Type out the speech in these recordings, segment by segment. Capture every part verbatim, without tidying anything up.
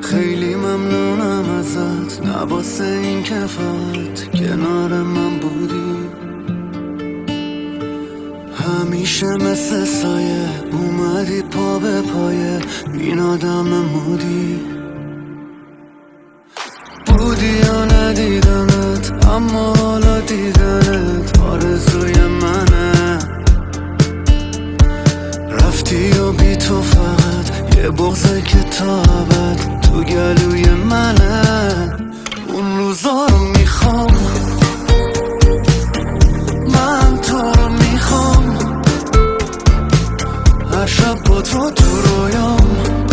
خیلی ممنونم ازت، نه واسه این که فقط کنار من بودی، همیشه مثل سایه اومدی پا به پایه این آدم مودی. بودی یا ندیدمت اما حالا دیدنت آرزوی منه، رفتی و بی تو فقط یه بغضه که تا ابد تو گلوی منه. اون روزا رو میخوام، من تو رو میخوام، هر شب با تو تو رویام،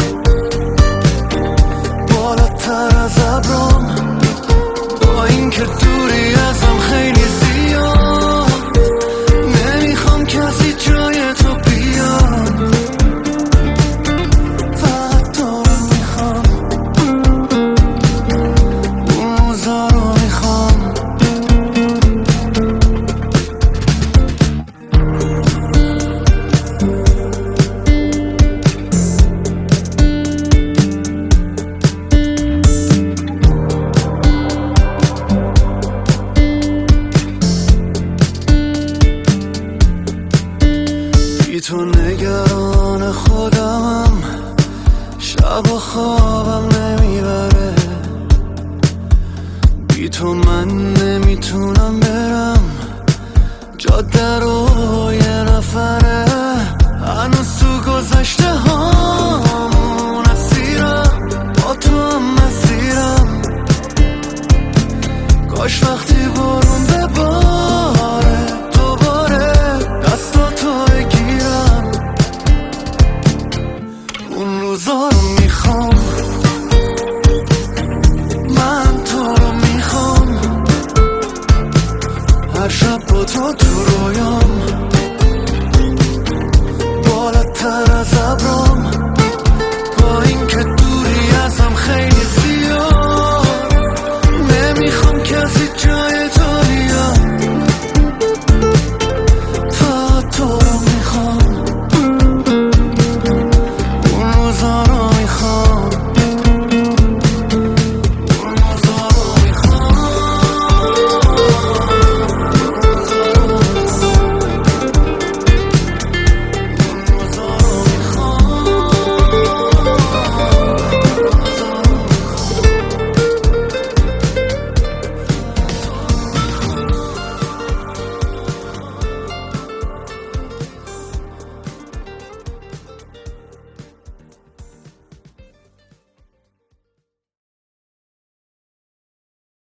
بالاتر از ابرام، با این که دوری ازم خیلی زیاد، نمیخوام کسی جای تو بیاد، فقط تو رو میخوام، اون روزا رو میخوام. بی تو نگران خودم، شب و خوابم نمیبره، بی تو من نمیتونم برم جاده رو یه نفره، هنوز تو گذشته هامون اسیرم، با تو هم مسیرم، کاش وقتی برون بباره دوباره دستاتو بگیرم. اون روزا رو